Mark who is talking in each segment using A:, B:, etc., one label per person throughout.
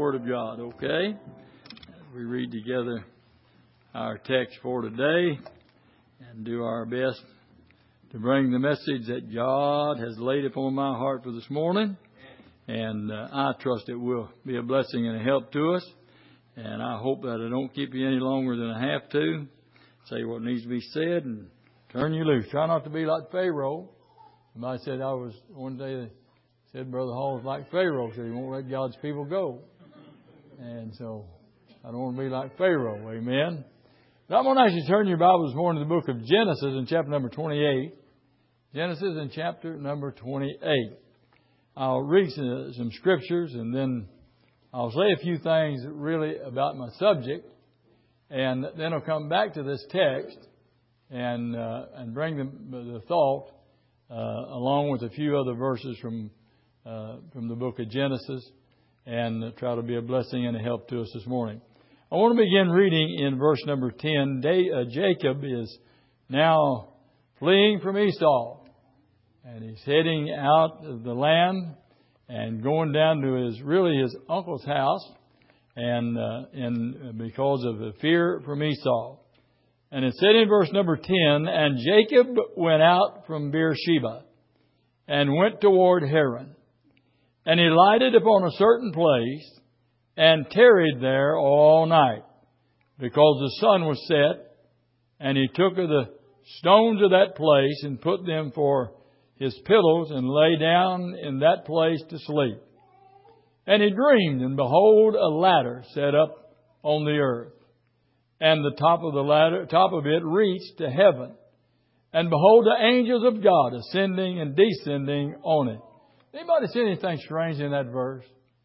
A: Word of God, okay? We read together our text for today and do our best to bring the message that God has laid upon my heart for this morning. And I trust it will be a blessing and a help to us. And I hope that I don't keep you any longer than I have to. Say what needs to be said and turn you loose. Try not to be like Pharaoh. Somebody said one day they said Brother Hall's like Pharaoh, so he won't let God's people go. And so I don't want to be like Pharaoh, amen. But I'm going to ask you to turn your Bible this morning to the book of Genesis in chapter number 28. Genesis in chapter number 28. I'll read some scriptures and then I'll say a few things really about my subject. And then I'll come back to this text and bring the thought along with a few other verses from the book of Genesis and try to be a blessing and a help to us this morning. I want to begin reading in verse number 10. Jacob is now fleeing from Esau, and he's heading out of the land and going down to his uncle's house, and because of the fear from Esau. And it said in verse number 10, and Jacob went out from Beersheba and went toward Haran. And he lighted upon a certain place and tarried there all night, because the sun was set. And he took of the stones of that place and put them for his pillows and lay down in that place to sleep. And he dreamed, and behold, a ladder set up on the earth. And the top of it reached to heaven. And behold, the angels of God ascending and descending on it. Anybody see anything strange in that verse?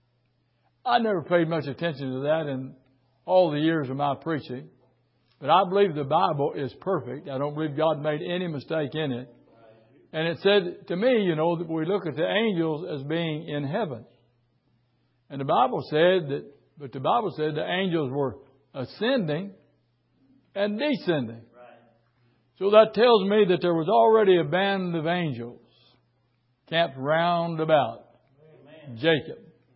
A: I never paid much attention to that in all the years of my preaching. But I believe the Bible is perfect. I don't believe God made any mistake in it. And it said to me, that we look at the angels as being in heaven. And the Bible said the angels were ascending and descending. So that tells me that there was already a band of angels camped round about Jacob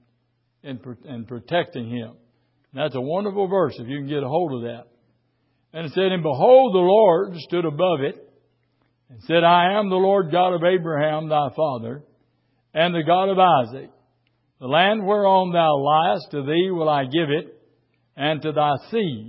A: and protecting him. And that's a wonderful verse if you can get a hold of that. And it said, and behold, the Lord stood above it and said, I am the Lord God of Abraham thy father, and the God of Isaac. The land whereon thou liest, to thee will I give it, and to thy seed.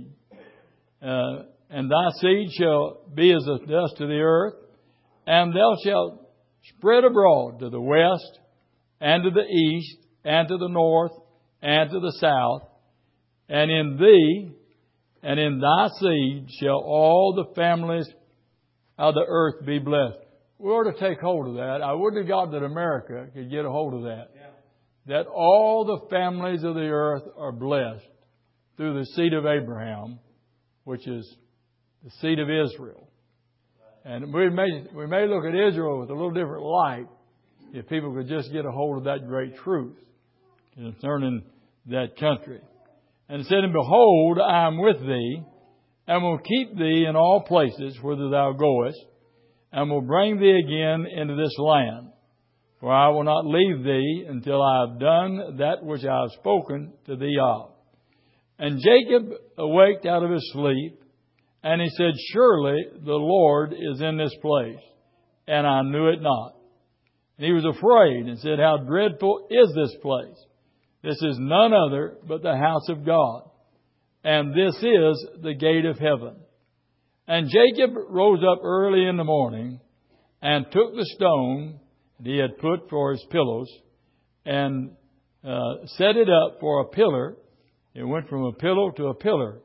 A: And thy seed shall be as the dust of the earth, and thou shalt spread abroad to the west, and to the east, and to the north, and to the south. And in thee, and in thy seed, shall all the families of the earth be blessed. We ought to take hold of that. I would to God that America could get a hold of that. Yeah. That all the families of the earth are blessed through the seed of Abraham, which is the seed of Israel. And we may look at Israel with a little different light if people could just get a hold of that great truth concerning that country. And it said, and behold, I am with thee, and will keep thee in all places whither thou goest, and will bring thee again into this land. For I will not leave thee until I have done that which I have spoken to thee of. And Jacob awaked out of his sleep, and he said, surely the Lord is in this place, and I knew it not. And he was afraid and said, how dreadful is this place? This is none other but the house of God, and this is the gate of heaven. And Jacob rose up early in the morning and took the stone that he had put for his pillows and set it up for a pillar. It went from a pillow to a pillar.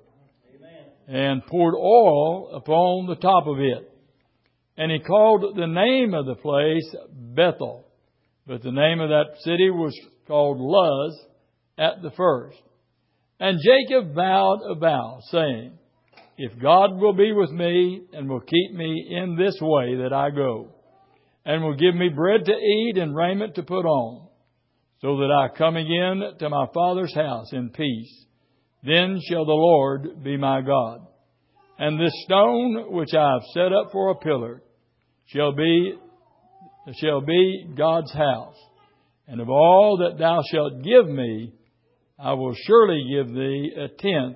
A: And poured oil upon the top of it. And he called the name of the place Bethel. But the name of that city was called Luz at the first. And Jacob vowed a vow, saying, if God will be with me and will keep me in this way that I go, and will give me bread to eat and raiment to put on, so that I come again to my father's house in peace, then shall the Lord be my God. And this stone which I have set up for a pillar shall be God's house. And of all that thou shalt give me, I will surely give thee a tenth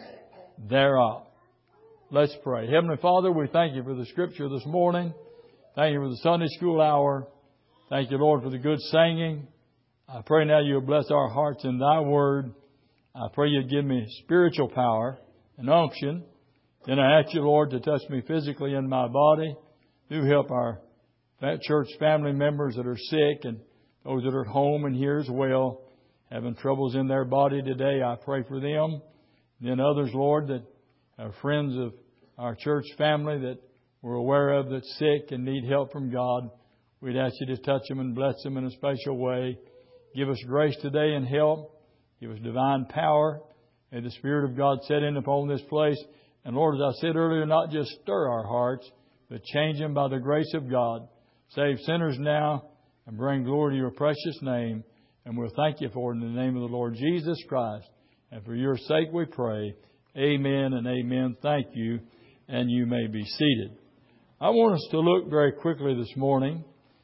A: thereof. Let's pray. Heavenly Father, we thank you for the Scripture this morning. Thank you for the Sunday school hour. Thank you, Lord, for the good singing. I pray now you'll bless our hearts in thy word. I pray you'll give me spiritual power and unction. Then I ask you, Lord, to touch me physically in my body. Do help our church family members that are sick and those that are at home and here as well, having troubles in their body today. I pray for them. Then others, Lord, that are friends of our church family that we're aware of that's sick and need help from God. We'd ask you to touch them and bless them in a special way. Give us grace today and help. Give us divine power. May the Spirit of God set in upon this place. And Lord, as I said earlier, not just stir our hearts, but change them by the grace of God. Save sinners now and bring glory to your precious name. And we'll thank you for it in the name of the Lord Jesus Christ. And for your sake we pray. Amen and amen. Thank you. And you may be seated. I want us to look very quickly this morning,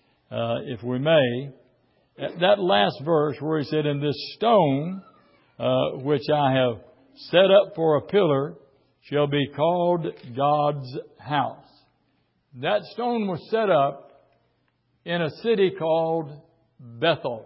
A: if we may, at that last verse where he said, "In this stone, which I have set up for a pillar, shall be called God's house." That stone was set up in a city called Bethel.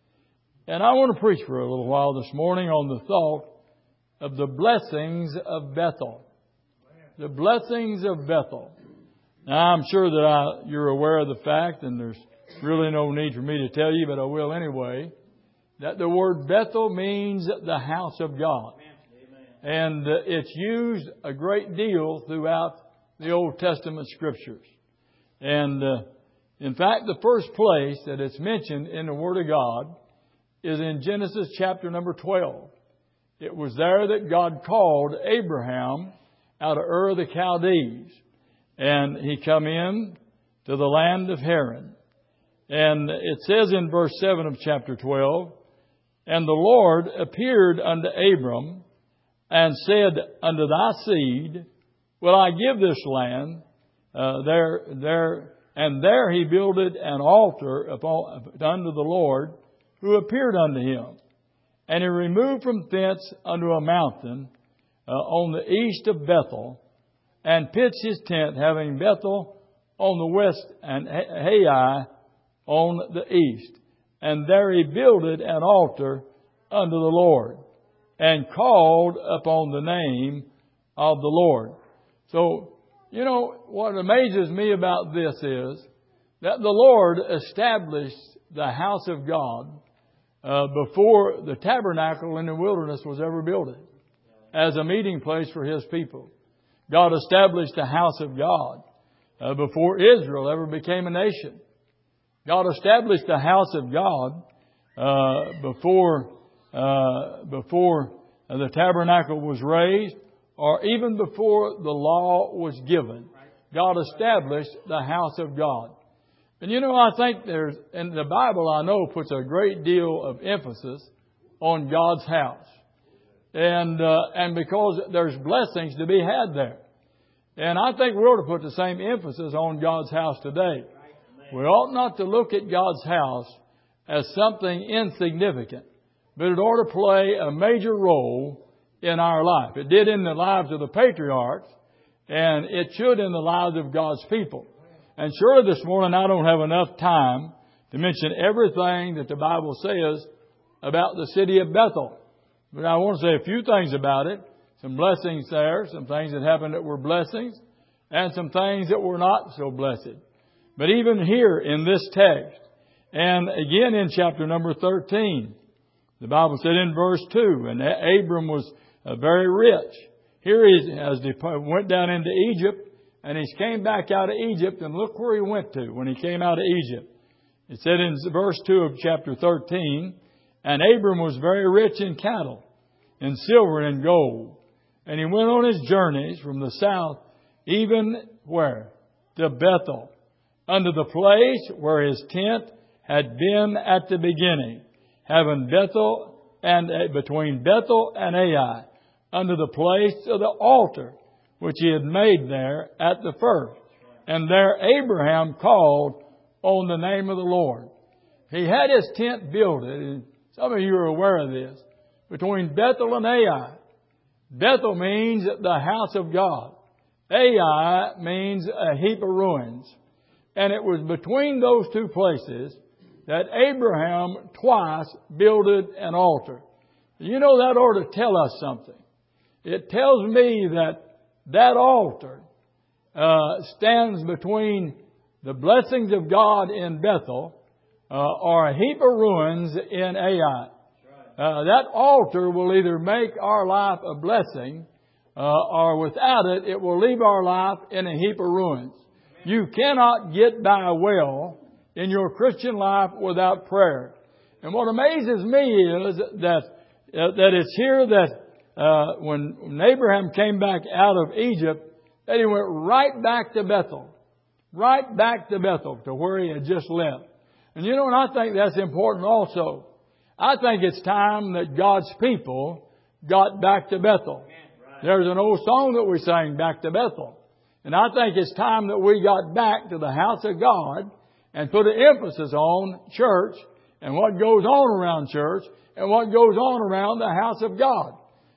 A: And I want to preach for a little while this morning on the thought of the blessings of Bethel. The blessings of Bethel. Now, I'm sure that you're aware of the fact, and there's really no need for me to tell you, but I will anyway, that the word Bethel means the house of God. And it's used a great deal throughout the Old Testament Scriptures. And in fact, the first place that it's mentioned in the Word of God is in Genesis chapter number 12. It was there that God called Abraham out of Ur of the Chaldees. And he come in to the land of Haran. And it says in verse 7 of chapter 12, "And the Lord appeared unto Abram and said unto thy seed, will I give this land, and there he builded an altar unto the Lord, who appeared unto him. And he removed from thence unto a mountain on the east of Bethel, and pitched his tent, having Bethel on the west and Hai on the east. And there he builded an altar unto the Lord, and called upon the name of the Lord." So, you know, what amazes me about this is that the Lord established the house of God before the tabernacle in the wilderness was ever built as a meeting place for His people. God established the house of God before Israel ever became a nation. God established the house of God before the tabernacle was raised, or even before the law was given. God established the house of God. And you know, I think in the Bible, I know, puts a great deal of emphasis on God's house. And because there's blessings to be had there. And I think we ought to put the same emphasis on God's house today. We ought not to look at God's house as something insignificant, but it ought to play a major role in our life. It did in the lives of the patriarchs, and it should in the lives of God's people. And surely this morning I don't have enough time to mention everything that the Bible says about the city of Bethel. But I want to say a few things about it. Some blessings there, some things that happened that were blessings, and some things that were not so blessed. But even here in this text, and again in chapter number 13, the Bible said in verse 2, "And Abram was very rich." Here he went down into Egypt, and he came back out of Egypt, and look where he went to when he came out of Egypt. It said in verse 2 of chapter 13, "And Abram was very rich in cattle, in silver and in gold. And he went on his journeys from the south, even where? To Bethel, unto the place where his tent had been at the beginning, having Bethel and between Bethel and Ai, unto the place of the altar which he had made there at the first. And there Abraham called on the name of the Lord." He had his tent builded, and some of you are aware of this, between Bethel and Ai. Bethel means the house of God. Ai means a heap of ruins. And it was between those two places that Abraham twice builded an altar. You know, that ought to tell us something. It tells me that altar stands between the blessings of God in Bethel or a heap of ruins in Ai. That altar will either make our life a blessing or without it, it will leave our life in a heap of ruins. You cannot get by well in your Christian life without prayer. And what amazes me is that it's here that when Abraham came back out of Egypt, that he went right back to Bethel. Right back to Bethel, to where he had just left. And you know, and I think that's important also. I think it's time that God's people got back to Bethel. There's an old song that we sang, Back to Bethel. And I think it's time that we got back to the house of God and put an emphasis on church and what goes on around church and what goes on around the house of God.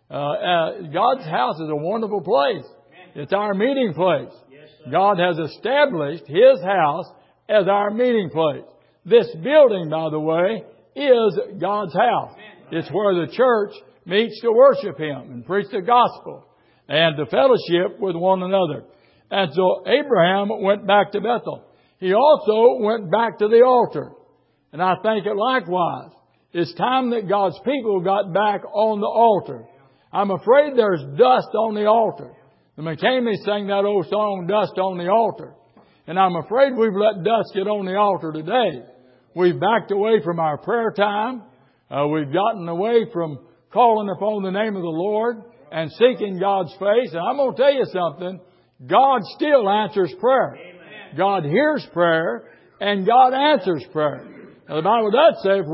A: God's house is a wonderful place. It's our meeting place. God has established His house as our meeting place. This building, by the way, is God's house. It's where the church meets to worship Him and preach the gospel and to fellowship with one another. And so Abraham went back to Bethel. He also went back to the altar. And I think it likewise. It's time that God's people got back on the altar. I'm afraid there's dust on the altar. The McCameys sang that old song, Dust on the Altar. And I'm afraid we've let dust get on the altar today. We've backed away from our prayer time. We've gotten away from calling upon the name of the Lord and seeking God's face. And I'm going to tell you something. God still answers prayer. Amen. God hears prayer and God answers prayer. Now, the Bible does say if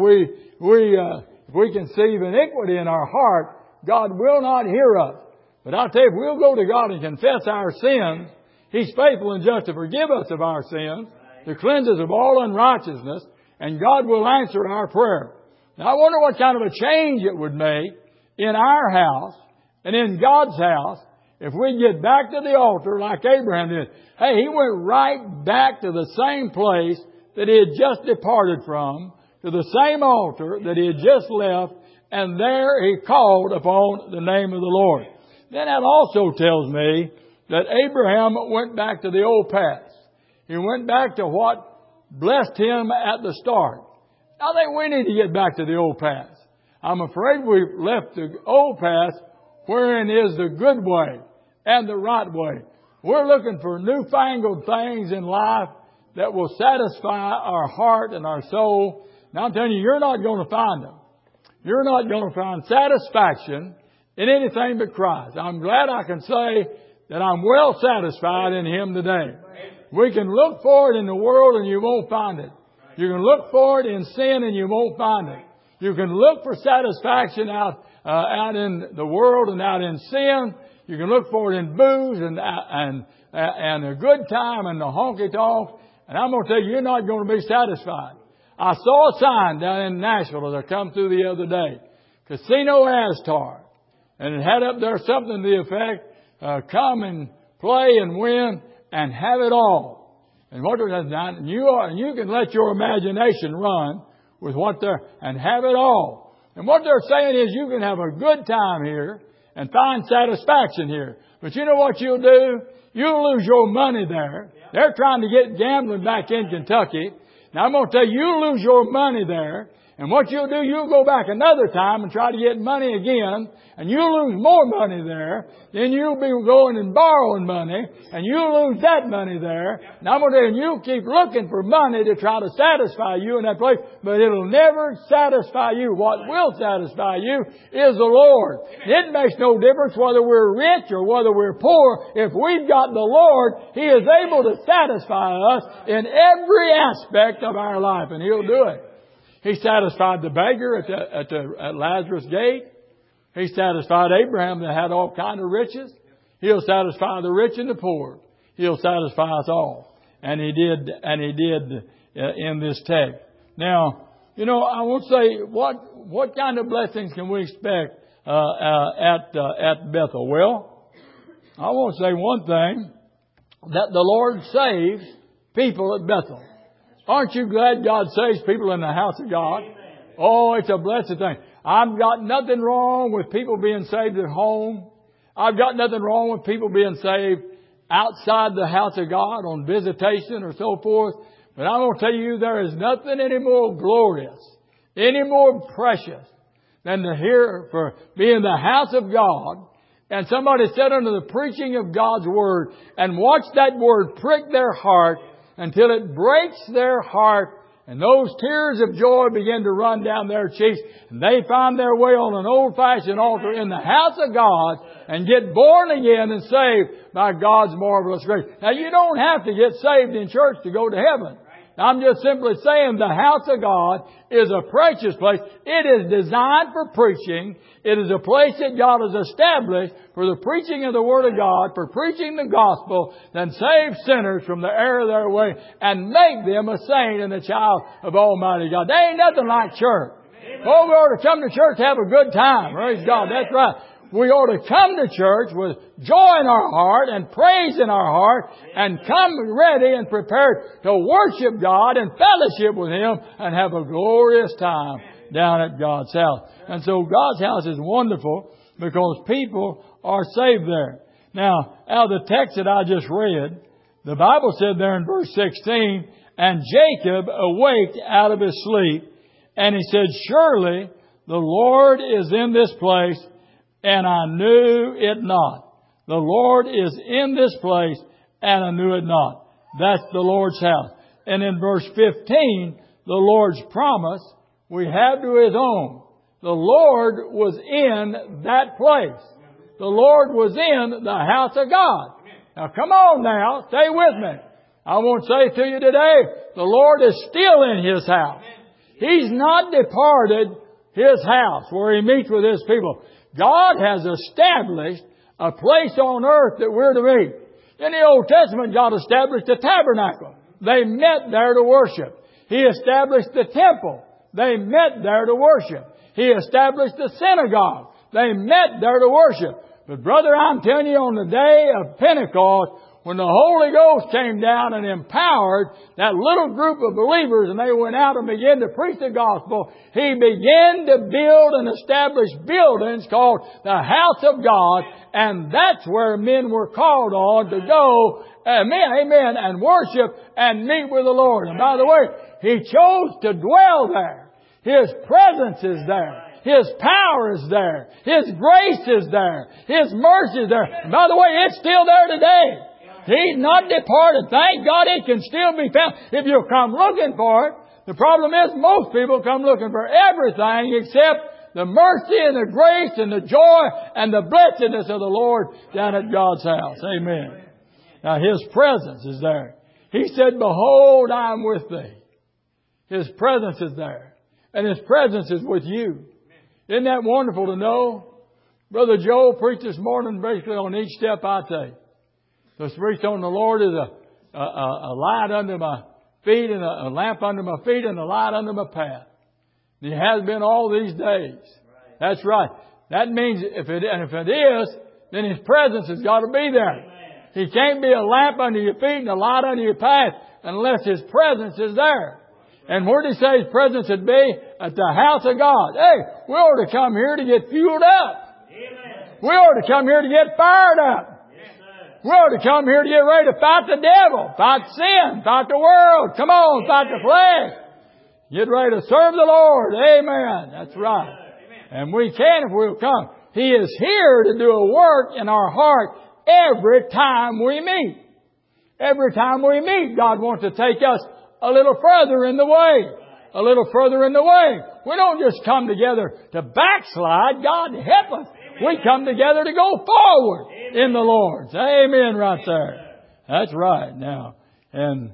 A: we conceive iniquity in our heart, God will not hear us. But I'll tell you, if we'll go to God and confess our sins, He's faithful and just to forgive us of our sins, to cleanse us of all unrighteousness, and God will answer our prayer. Now, I wonder what kind of a change it would make in our house and in God's house if we get back to the altar like Abraham did. Hey, he went right back to the same place that he had just departed from, to the same altar that he had just left, and there he called upon the name of the Lord. Then that also tells me that Abraham went back to the old path. He went back to what blessed him at the start. I think we need to get back to the old path. I'm afraid we've left the old path wherein is the good way and the right way. We're looking for newfangled things in life that will satisfy our heart and our soul. Now I'm telling you, you're not going to find them. You're not going to find satisfaction in anything but Christ. I'm glad I can say that I'm well satisfied in Him today. We can look for it in the world and you won't find it. You can look for it in sin and you won't find it. You can look for satisfaction out in the world and out in sin. You can look for it in booze and a good time and the honky tonk. And I'm going to tell you, you're not going to be satisfied. I saw a sign down in Nashville as I come through the other day. Casino Astor. And it had up there something to the effect, come and play and win and have it all. And what they're done, and you can let your imagination run with what they're, and have it all. And what they're saying is you can have a good time here and find satisfaction here. But you know what you'll do? You'll lose your money there. They're trying to get gambling back in Kentucky. Now I'm going to tell you, you'll lose your money there. And what you'll do, you'll go back another time and try to get money again, and you'll lose more money there. Then you'll be going and borrowing money, and you'll lose that money there. Now I'm going to tell you, you'll keep looking for money to try to satisfy you in that place, but it'll never satisfy you. What will satisfy you is the Lord. It makes no difference whether we're rich or whether we're poor. If we've got the Lord, He is able to satisfy us in every aspect of our life, and He'll do it. He satisfied the beggar at Lazarus' gate. He satisfied Abraham that had all kind of riches. He'll satisfy the rich and the poor. He'll satisfy us all. And He did in this text. Now, I won't say what kind of blessings can we expect at Bethel? Well, I want to say one thing, that the Lord saves people at Bethel. Aren't you glad God saves people in the house of God? Oh, it's a blessed thing. I've got nothing wrong with people being saved at home. I've got nothing wrong with people being saved outside the house of God on visitation or so forth. But I'm going to tell you, there is nothing any more glorious, any more precious than to hear for be in the house of God and somebody sit under the preaching of God's Word and watch that Word prick their heart until it breaks their heart, and those tears of joy begin to run down their cheeks, and they find their way on an old-fashioned altar in the house of God and get born again and saved by God's marvelous grace. Now, you don't have to get saved in church to go to heaven. I'm just simply saying the house of God is a precious place. It is designed for preaching. It is a place that God has established for the preaching of the Word of God, for preaching the gospel, then save sinners from the error of their way and make them a saint and a child of Almighty God. There ain't nothing like church. Oh, we ought to come to church, have a good time. Praise God. That's right. We ought to come to church with joy in our heart and praise in our heart and come ready and prepared to worship God and fellowship with Him and have a glorious time down at God's house. And so God's house is wonderful because people are saved there. Now, out of the text that I just read, the Bible said there in verse 16, and Jacob awaked out of his sleep, and he said, surely the Lord is in this place, and I knew it not. The Lord is in this place, and I knew it not. That's the Lord's house. And in verse 15, the Lord's promise we have to His own. The Lord was in that place. The Lord was in the house of God. Now come on now, stay with me. I want to say to you today, the Lord is still in His house. He's not departed His house where He meets with His people. God has established a place on earth that we're to meet. In the Old Testament, God established the tabernacle. They met there to worship. He established the temple. They met there to worship. He established the synagogue. They met there to worship. But brother, I'm telling you, on the day of Pentecost, when the Holy Ghost came down and empowered that little group of believers and they went out and began to preach the gospel, He began to build and establish buildings called the house of God, and that's where men were called on to go, amen, and worship and meet with the Lord. And by the way, He chose to dwell there. His presence is there. His power is there. His grace is there. His mercy is there. And by the way, it's still there today. He's not departed. Thank God it can still be found if you'll come looking for it. The problem is most people come looking for everything except the mercy and the grace and the joy and the blessedness of the Lord down at God's house. Amen. Now His presence is there. He said, behold, I am with thee. His presence is there. And His presence is with you. Isn't that wonderful to know? Brother Joe preached this morning basically on each step I take. The preach on the Lord is a light under my feet and a lamp under my feet and a light under my path. And He has been all these days. That's right. That means if it is, then His presence has got to be there. He can't be a lamp under your feet and a light under your path unless His presence is there. And where did He say His presence would be? At the house of God. Hey, we ought to come here to get fueled up. We ought to come here to get fired up. We ought to come here to get ready to fight the devil, fight sin, fight the world. Come on, fight the flesh. Get ready to serve the Lord. Amen. That's right. And we can if we'll come. He is here to do a work in our heart every time we meet. Every time we meet, God wants to take us a little further in the way. A little further in the way. We don't just come together to backslide. God help us. We come together to go forward in the Lord. Amen right there. That's right now. And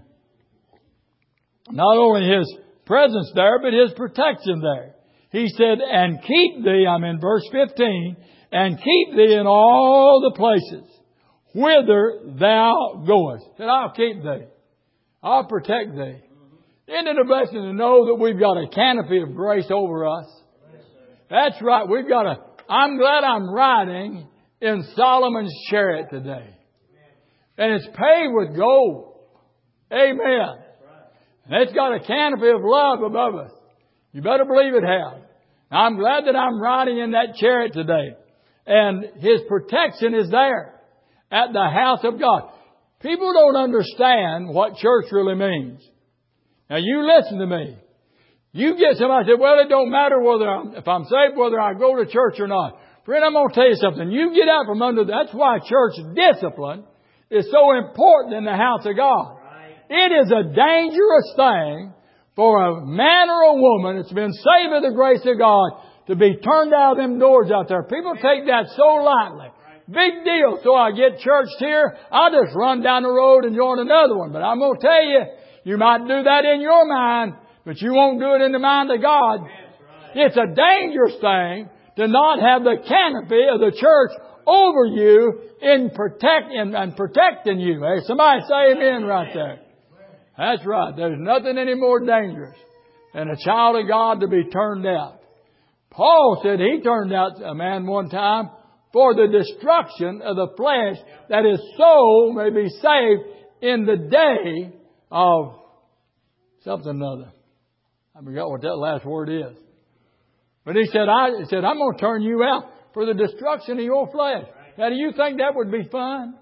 A: not only His presence there, but His protection there. He said, and keep thee, I'm in verse 15, and keep thee in all the places whither thou goest. He said, I'll keep thee. I'll protect thee. Isn't it a blessing to know that we've got a canopy of grace over us? That's right. I'm glad I'm riding in Solomon's chariot today. And it's paved with gold. Amen. And it's got a canopy of love above us. You better believe it has. I'm glad that I'm riding in that chariot today. And His protection is there at the house of God. People don't understand what church really means. Now you listen to me. You get somebody say, well, it don't matter if I'm saved, whether I go to church or not. Friend, I'm going to tell you something. You get out from under, that's why church discipline is so important in the house of God. It is a dangerous thing for a man or a woman that's been saved by the grace of God to be turned out of them doors out there. People take that so lightly. Big deal. So I get churched here, I'll just run down the road and join another one. But I'm going to tell you, you might do that in your mind, but you won't do it in the mind of God. It's a dangerous thing to not have the canopy of the church over you in protecting you. Hey, somebody say amen right there. That's right. There's nothing any more dangerous than a child of God to be turned out. Paul said he turned out a man one time for the destruction of the flesh, that his soul may be saved in the day of something or other. I forgot what that last word is. But he said, I'm going to turn you out for the destruction of your flesh. Now, do you think that would be fun?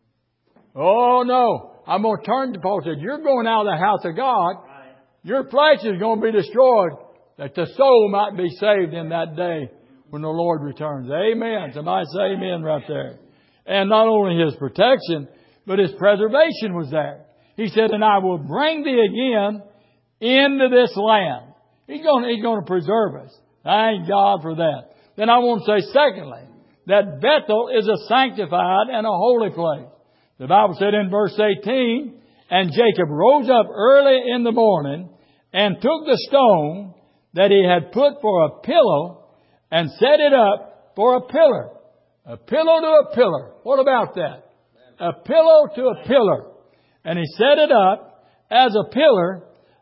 A: Oh, no. I'm going to turn to Paul said, you're going out of the house of God. Your flesh is going to be destroyed, that the soul might be saved in that day when the Lord returns. Amen. Somebody say amen right there. And not only His protection, but His preservation was there. He said, and I will bring thee again into this land. He's going to preserve us. Thank God for that. Then I want to say, secondly, that Bethel is a sanctified and a holy place. The Bible said in verse 18, and Jacob rose up early in the morning and took the stone that he had put for a pillow and set it up for a pillar. A pillow to a pillar. What about that? A pillow to a pillar. And he set it up as a pillar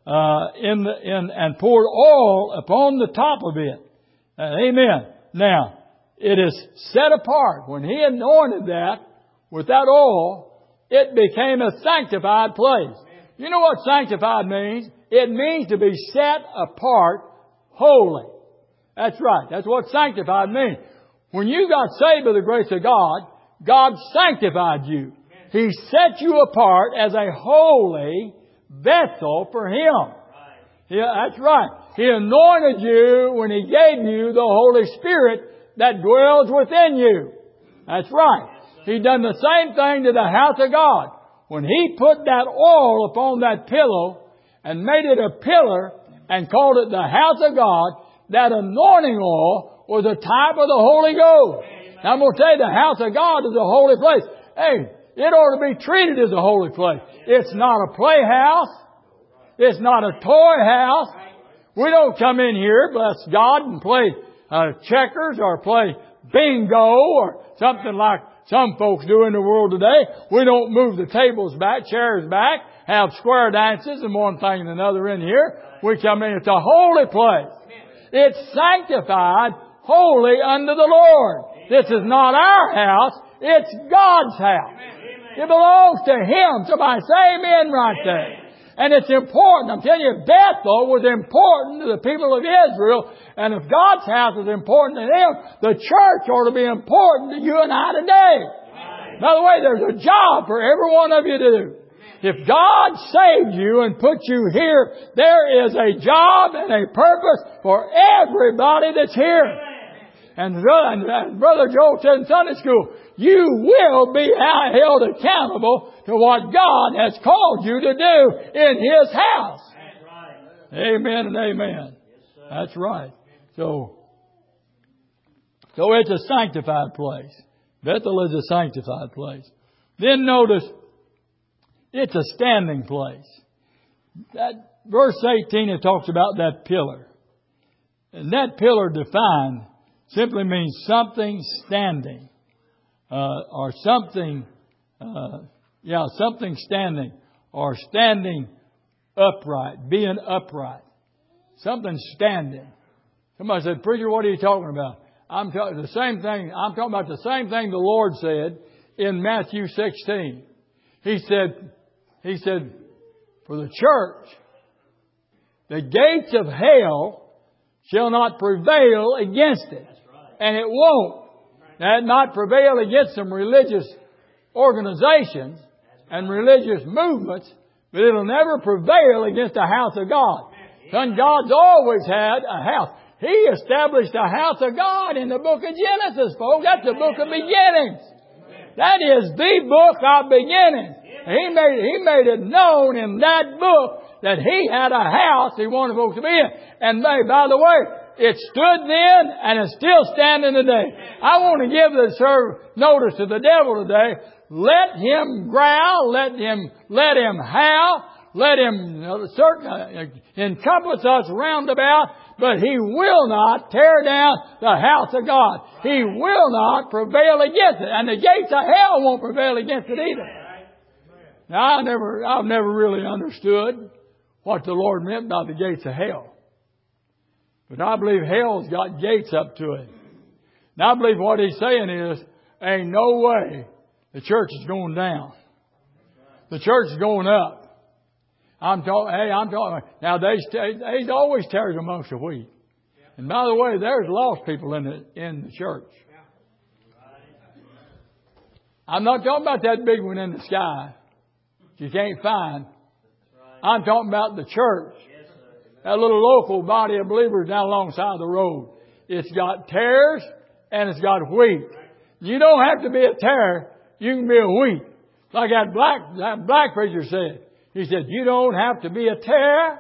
A: and poured oil upon the top of it. Amen. Now, it is set apart. When he anointed that with that oil, it became a sanctified place. You know what sanctified means? It means to be set apart holy. That's right. That's what sanctified means. When you got saved by the grace of God, God sanctified you. He set you apart as a holy vessel for Him. Yeah, that's right. He anointed you when He gave you the Holy Spirit that dwells within you. That's right. He done the same thing to the house of God. When He put that oil upon that pillow and made it a pillar and called it the house of God, that anointing oil was a type of the Holy Ghost. Now I'm going to tell you, the house of God is a holy place. Hey, it ought to be treated as a holy place. It's not a playhouse. It's not a toy house. We don't come in here, bless God, and play checkers or play bingo or something like some folks do in the world today. We don't move the tables back, chairs back, have square dances and one thing and another in here. We come in. It's a holy place. It's sanctified, holy unto the Lord. This is not our house. It's God's house. It belongs to Him. Somebody say amen right there. And it's important. I'm telling you, Bethel was important to the people of Israel. And if God's house is important to them, the church ought to be important to you and I today. By the way, there's a job for every one of you to do. If God saved you and put you here, there is a job and a purpose for everybody that's here. And Brother Joel said in Sunday school, you will be held accountable to what God has called you to do in His house. That's right. Amen and amen. Yes, that's right. So it's a sanctified place. Bethel is a sanctified place. Then notice, it's a standing place. That verse 18, it talks about that pillar. And that pillar defined simply means something standing. Or something, something standing. Or standing upright. Being upright. Something standing. Somebody said, "Preacher, what are you talking about?" I'm talking the same thing. I'm talking about the same thing the Lord said in Matthew 16. He said, for the church, the gates of hell shall not prevail against it. And it won't. Not prevail against some religious organizations and religious movements, but it'll never prevail against the house of God. Son, God's always had a house. He established the house of God in the book of Genesis, folks. That's the book of beginnings. That is the book of beginnings. He made it known in that book that He had a house He wanted folks to be in. And by the way, it stood then and it's still standing today. I want to give the notice to the devil today. Let him growl, let him howl, let him encompass us round about, but he will not tear down the house of God. He will not prevail against it. And the gates of hell won't prevail against it either. Now, I've never really understood what the Lord meant by the gates of hell. But I believe hell's got gates up to it. Now I believe what He's saying is, ain't no way the church is going down. The church is going up. I'm talking. Now they always tares amongst the wheat. And by the way, there's lost people in the church. I'm not talking about that big one in the sky you can't find. I'm talking about the church. That little local body of believers down alongside the road. It's got tares and it's got wheat. You don't have to be a tare. You can be a wheat. Like that black preacher said. He said, you don't have to be a tare.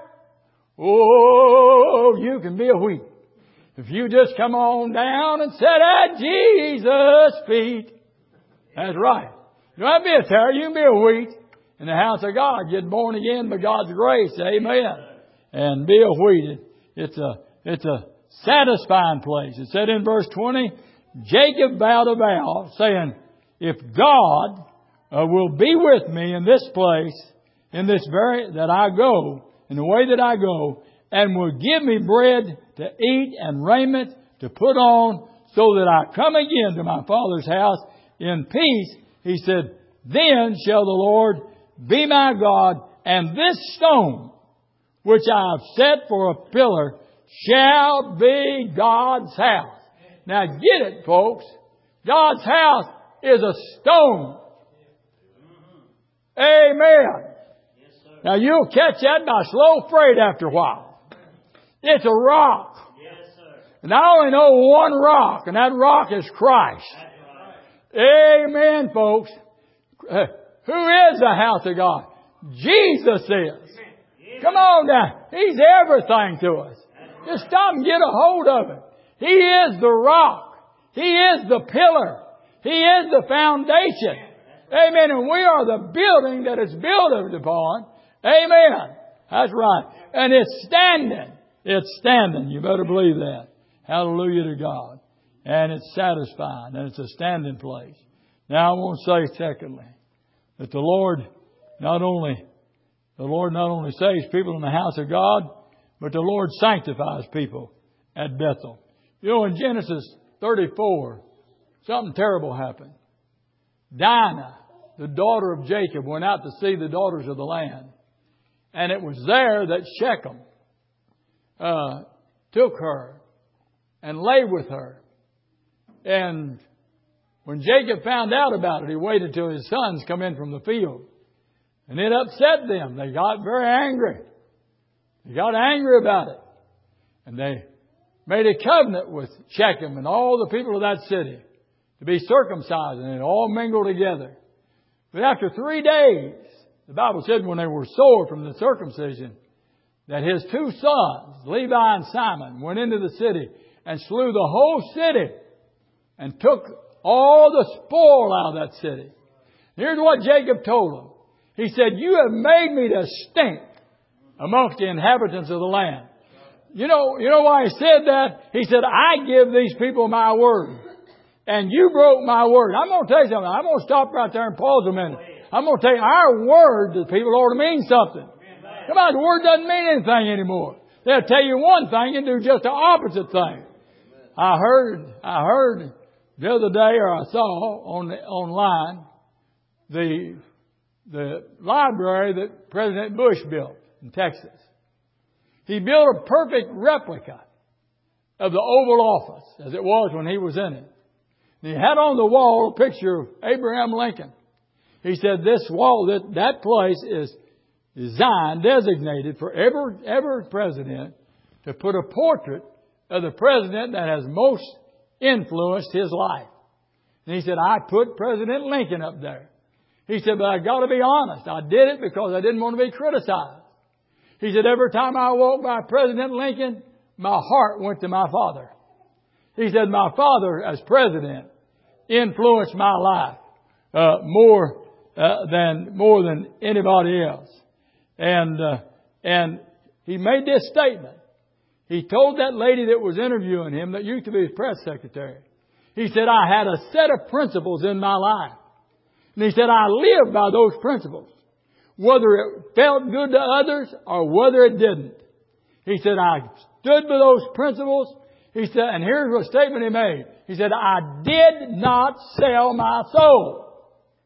A: Oh, you can be a wheat. If you just come on down and sit at Jesus' feet. That's right. You don't have to be a tare. You can be a wheat in the house of God. Get born again by God's grace. Amen. And be a wheat. It's a satisfying place. It said in verse 20, Jacob vowed a vow, saying, if God will be with me in this place, in this that I go, in the way that I go, and will give me bread to eat and raiment to put on, so that I come again to my Father's house in peace, He said, then shall the Lord be my God, and this stone, which I have set for a pillar, shall be God's house. Now get it, folks. God's house is a stone. Amen. Now you'll catch that by slow freight after a while. It's a rock. And I only know one rock, and that rock is Christ. Amen, folks. Who is the house of God? Jesus is. Come on now. He's everything to us. Just stop and get a hold of it. He is the rock. He is the pillar. He is the foundation. Amen. And we are the building that is built upon. Amen. That's right. And it's standing. It's standing. You better believe that. Hallelujah to God. And it's satisfying. And it's a standing place. Now I want to say secondly, that the Lord not only saves people in the house of God, but the Lord sanctifies people at Bethel. You know, in Genesis 34, something terrible happened. Dinah, the daughter of Jacob, went out to see the daughters of the land. And it was there that Shechem took her and lay with her. And when Jacob found out about it, he waited till his sons come in from the field. And it upset them. They got very angry. They got angry about it. And they made a covenant with Shechem and all the people of that city to be circumcised, and it all mingled together. But after 3 days, the Bible said when they were sore from the circumcision, that his 2 sons, Levi and Simon, went into the city and slew the whole city and took all the spoil out of that city. Here's what Jacob told them. He said, you have made me to stink amongst the inhabitants of the land. You know why he said that? He said, I give these people my word. And you broke my word. I'm going to tell you something. I'm going to stop right there and pause a minute. I'm going to tell you, our word to people ought to mean something. Come on, the word doesn't mean anything anymore. They'll tell you one thing and do just the opposite thing. I heard the other day, or I saw online, the library that President Bush built in Texas. He built a perfect replica of the Oval Office as it was when he was in it. And he had on the wall a picture of Abraham Lincoln. He said this wall, that place is designed, designated for every president to put a portrait of the president that has most influenced his life. And he said, I put President Lincoln up there. He said, but I got to be honest. I did it because I didn't want to be criticized. He said, every time I walked by President Lincoln, my heart went to my father. He said, my father as president influenced my life more than anybody else. And he made this statement. He told that lady that was interviewing him, that used to be his press secretary. He said, I had a set of principles in my life. And he said, I lived by those principles, whether it felt good to others or whether it didn't. He said, I stood by those principles. He said, and here's what statement he made. He said, I did not sell my soul.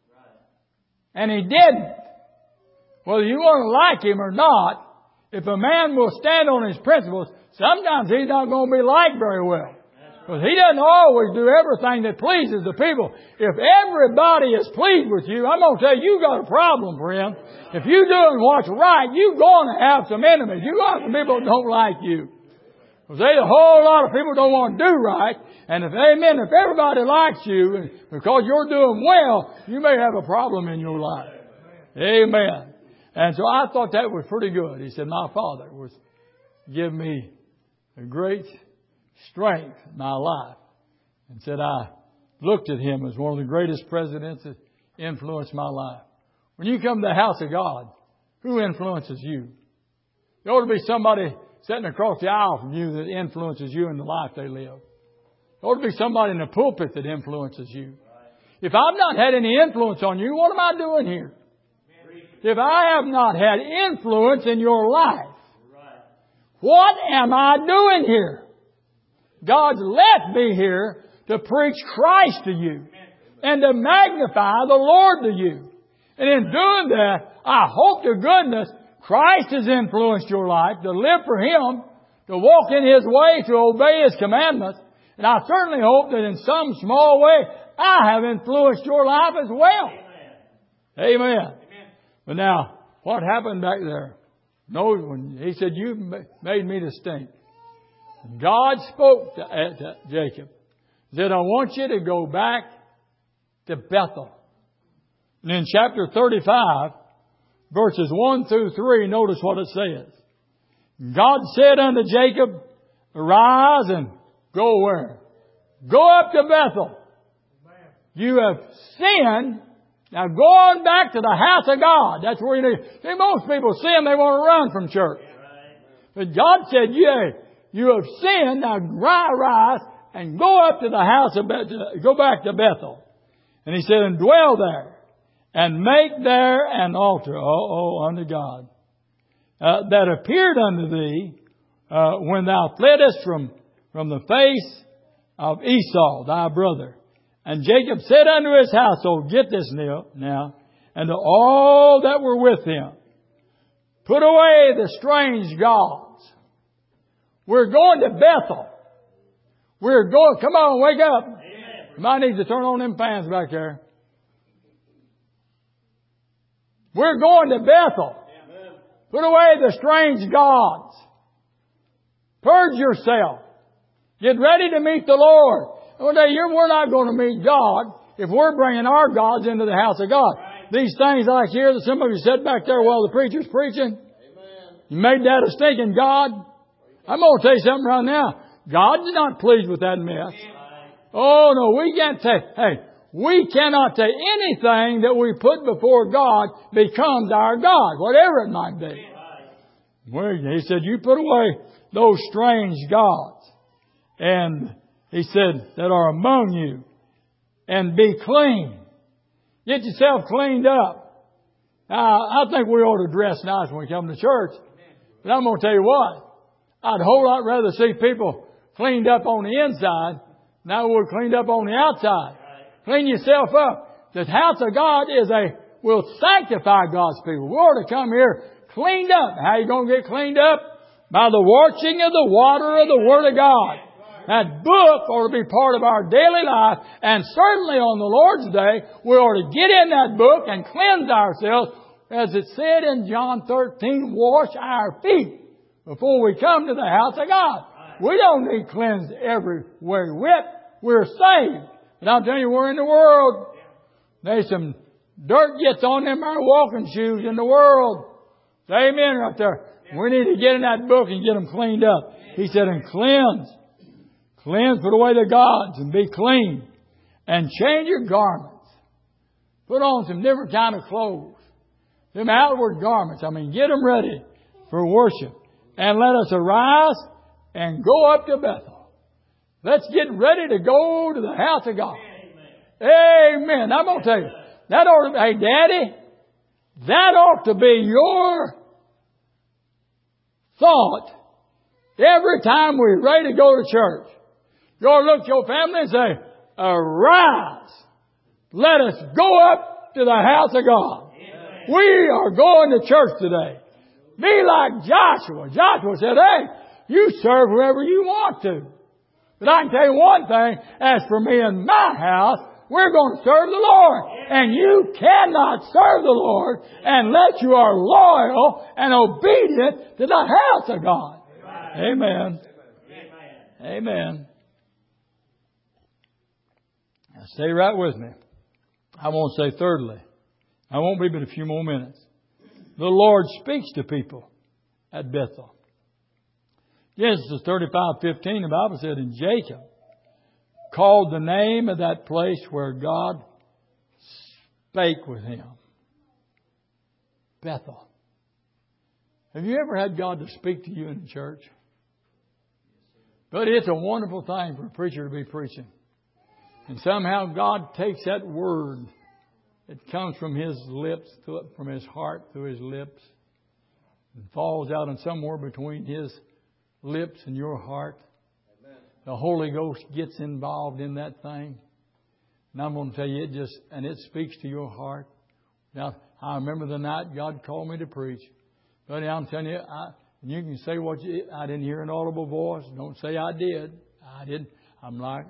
A: And he didn't. Whether you want to like him or not, if a man will stand on his principles, sometimes he's not going to be liked very well. Because he doesn't always do everything that pleases the people. If everybody is pleased with you, I'm going to tell you, you got a problem, friend. If you're doing what's right, you're going to have some enemies. You're going to have some people that don't like you. Because there's a whole lot of people don't want to do right. And if everybody likes you, because you're doing well, you may have a problem in your life. Amen. And so I thought that was pretty good. He said, my father was giving me a great strength in my life. And said, I looked at him as one of the greatest presidents that influenced my life. When you come to the house of God, who influences you? There ought to be somebody sitting across the aisle from you that influences you in the life they live. There ought to be somebody in the pulpit that influences you. If I've not had any influence on you, what am I doing here? If I have not had influence in your life, what am I doing here? God's left me here to preach Christ to you and to magnify the Lord to you. And in doing that, I hope to goodness Christ has influenced your life to live for Him, to walk in His way, to obey His commandments. And I certainly hope that in some small way I have influenced your life as well. Amen. But now, what happened back there? No, when he said, you made me to stink. God spoke to Jacob. He said, I want you to go back to Bethel. And in chapter 35, verses 1 through 3, notice what it says. God said unto Jacob, arise and go where? Go up to Bethel. You have sinned. Now go on back to the house of God. That's where you need. See, most people sin, they want to run from church. But God said, you have sinned. Now rise and go up to the house of Bethel. Go back to Bethel. And He said, and dwell there and make there an altar, unto God, that appeared unto thee when thou fleddest from the face of Esau, thy brother. And Jacob said unto his household, get this now, and to all that were with him, put away the strange gods. We're going to Bethel. Come on, wake up. You might need to turn on them fans back there. We're going to Bethel. Put away the strange gods. Purge yourself. Get ready to meet the Lord. One day, we're not going to meet God if we're bringing our gods into the house of God. These things like here that some of you said back there while the preacher's preaching, you made that a stinking God. I'm going to tell you something right now. God's not pleased with that mess. Oh no, we cannot say anything that we put before God becomes our God, whatever it might be. Well, He said, you put away those strange gods. And He said, that are among you, and be clean. Get yourself cleaned up. Now, I think we ought to dress nice when we come to church. But I'm going to tell you what. I'd a whole lot rather see people cleaned up on the inside than I would cleaned up on the outside. Clean yourself up. The house of God will sanctify God's people. We ought to come here cleaned up. How are you going to get cleaned up? By the washing of the water of the Word of God. That book ought to be part of our daily life, and certainly on the Lord's Day, we ought to get in that book and cleanse ourselves, as it said in John 13, wash our feet before we come to the house of God. We don't need cleansed every way whip. We're saved. But I'm telling you, we're in the world. There's some dirt gets on them our walking shoes in the world. Amen right there. We need to get in that book and get them cleaned up. He said, and cleanse. Cleanse, put away the gods and be clean. And change your garments. Put on some different kind of clothes. Them outward garments. Get them ready for worship. And let us arise and go up to Bethel. Let's get ready to go to the house of God. Amen. I'm going to tell you, that ought to, hey, Daddy, that ought to be your thought every time we're ready to go to church. You ought to look at your family and say, arise. Let us go up to the house of God. Amen. We are going to church today. Be like Joshua. Joshua said, hey, you serve whoever you want to. But I can tell you one thing, as for me and my house, we're going to serve the Lord. And you cannot serve the Lord unless you are loyal and obedient to the house of God. Amen. Amen. Now stay right with me. I won't say thirdly. I won't be but a few more minutes. The Lord speaks to people at Bethel. Genesis 35:15, the Bible said, and Jacob called the name of that place where God spake with him. Bethel. Have you ever had God to speak to you in the church? But it's a wonderful thing for a preacher to be preaching. And somehow God takes that word that comes from His lips, from His heart through His lips, and falls out and somewhere between His lips and your heart. The Holy Ghost gets involved in that thing. And I'm going to tell you, it speaks to your heart. Now, I remember the night God called me to preach. But I'm telling you, you can say I didn't hear an audible voice. Don't say I did. I didn't. I'm like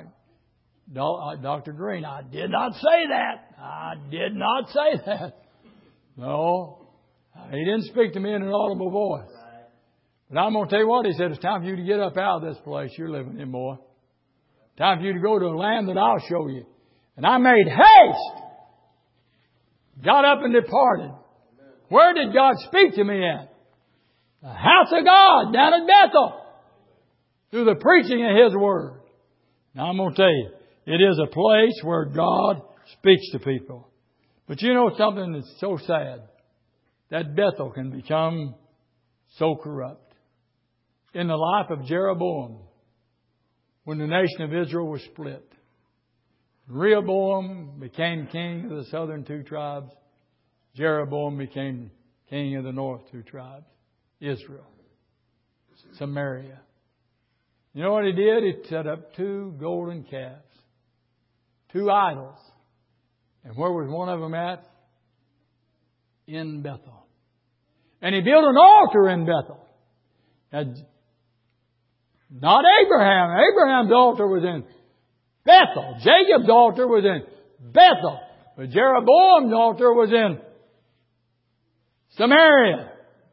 A: Dr. Green. I did not say that. I did not say that. No. He didn't speak to me in an audible voice. But I'm going to tell you what, He said, it's time for you to get up out of this place you're living in, boy. Time for you to go to a land that I'll show you. And I made haste. Got up and departed. Where did God speak to me at? The house of God down at Bethel. Through the preaching of His Word. Now I'm going to tell you, it is a place where God speaks to people. But you know something that's so sad? That Bethel can become so corrupt. In the life of Jeroboam, when the nation of Israel was split, Rehoboam became king of the southern two tribes. Jeroboam became king of the north two tribes. Israel. Samaria. You know what he did? He set up 2 golden calves. 2 idols. And where was one of them at? In Bethel. And he built an altar in Bethel. Now, not Abraham. Abraham's altar was in Bethel. Jacob's altar was in Bethel. But Jeroboam's altar was in Samaria.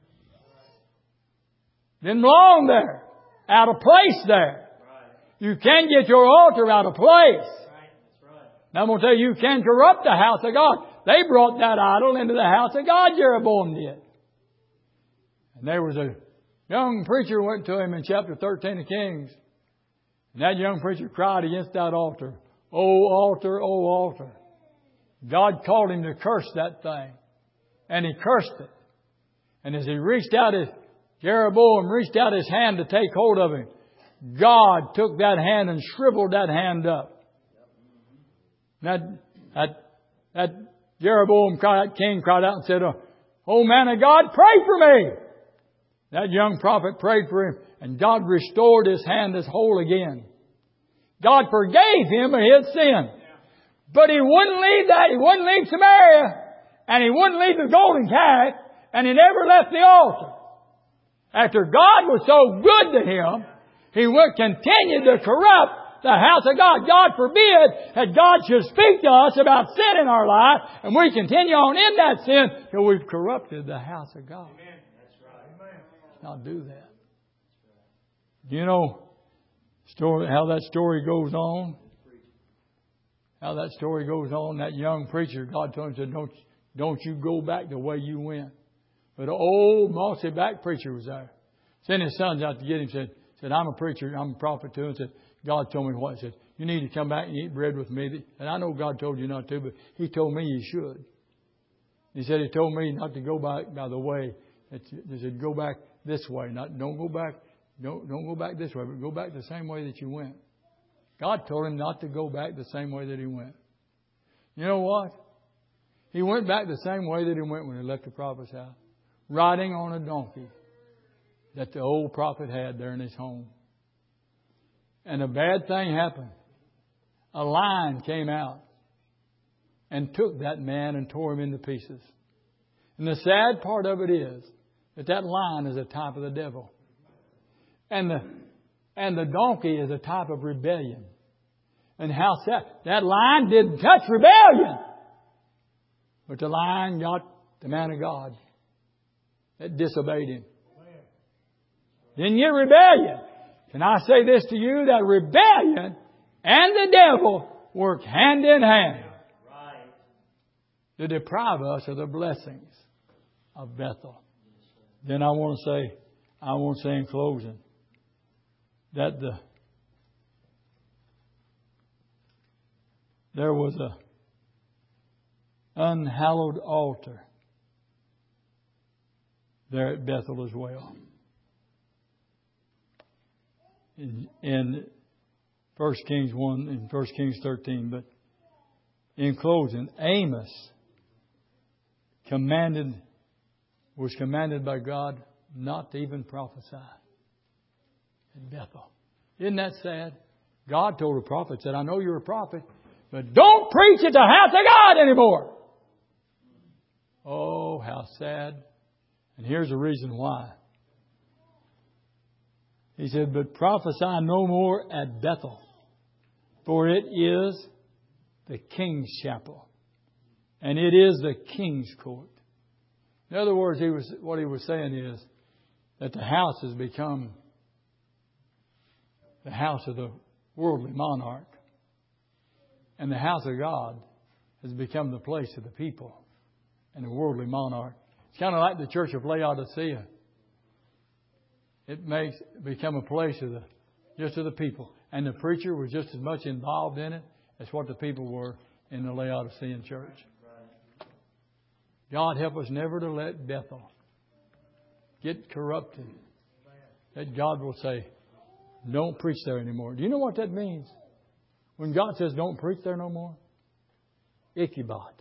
A: Didn't belong there. Out of place there. You can get your altar out of place. Now I'm going to tell you, you can corrupt the house of God. They brought that idol into the house of God, Jeroboam did. And there was a young preacher went to him in chapter 13 of Kings. And that young preacher cried against that altar. Oh, altar, oh, altar. God called him to curse that thing. And he cursed it. And as he Jeroboam reached out his hand to take hold of him, God took that hand and shriveled that hand up. That Jeroboam king cried out and said, oh man of God, pray for me. That young prophet prayed for him, and God restored his hand as whole again. God forgave him of his sin. But he wouldn't leave that. He wouldn't leave Samaria. And he wouldn't leave the golden calf. And he never left the altar. After God was so good to him, he would continue to corrupt the house of God. God forbid that God should speak to us about sin in our life, and we continue on in that sin till we've corrupted the house of God. Amen. That's right. Let's not do that. You know how that story goes on? How that story goes on, that young preacher, God told him, said, don't you go back the way you went. But an old mossy back preacher was there. Sent his sons out to get him, said, I'm a preacher, I'm a prophet too, and said, God told me what? He said, you need to come back and eat bread with me. And I know God told you not to, but He told me you should. He said He told me not to go back by the way. He said, go back this way. Don't go back this way, but go back the same way that you went. God told him not to go back the same way that he went. You know what? He went back the same way that he went when he left the prophet's house. Riding on a donkey that the old prophet had there in his home. And a bad thing happened. A lion came out and took that man and tore him into pieces. And the sad part of it is that lion is a type of the devil. And the donkey is a type of rebellion. And how sad. That lion didn't touch rebellion. But the lion got the man of God that disobeyed him. Didn't get rebellion. Can I say this to you? That rebellion and the devil work hand in hand to deprive us of the blessings of Bethel. Then I want to say in closing that there was a unhallowed altar there at Bethel as well. In 1 Kings 1 and 1 Kings 13. But in closing, Amos was commanded by God not to even prophesy in Bethel. Isn't that sad? God told the prophet, said, I know you're a prophet, but don't preach at the house of God anymore. Oh, how sad. And here's the reason why. He said, but prophesy no more at Bethel, for it is the king's chapel, and it is the king's court. In other words, what he was saying is that the house has become the house of the worldly monarch, and the house of God has become the place of the people and the worldly monarch. It's kind of like the church of Laodicea. It makes become a place of the people. And the preacher was just as much involved in it as what the people were in the Laodicean church. God help us never to let Bethel get corrupted. That God will say, don't preach there anymore. Do you know what that means? When God says don't preach there no more? Ichabod.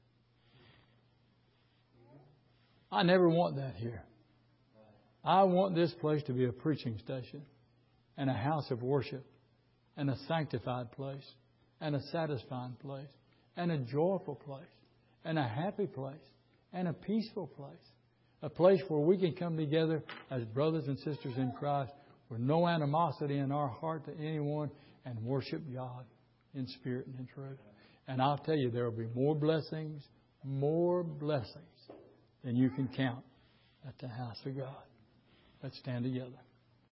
A: I never want that here. I want this place to be a preaching station and a house of worship and a sanctified place and a satisfying place and a joyful place and a happy place and a peaceful place. A place where we can come together as brothers and sisters in Christ with no animosity in our heart to anyone and worship God in spirit and in truth. And I'll tell you, there will be more blessings than you can count at the house of God. Let's stand together.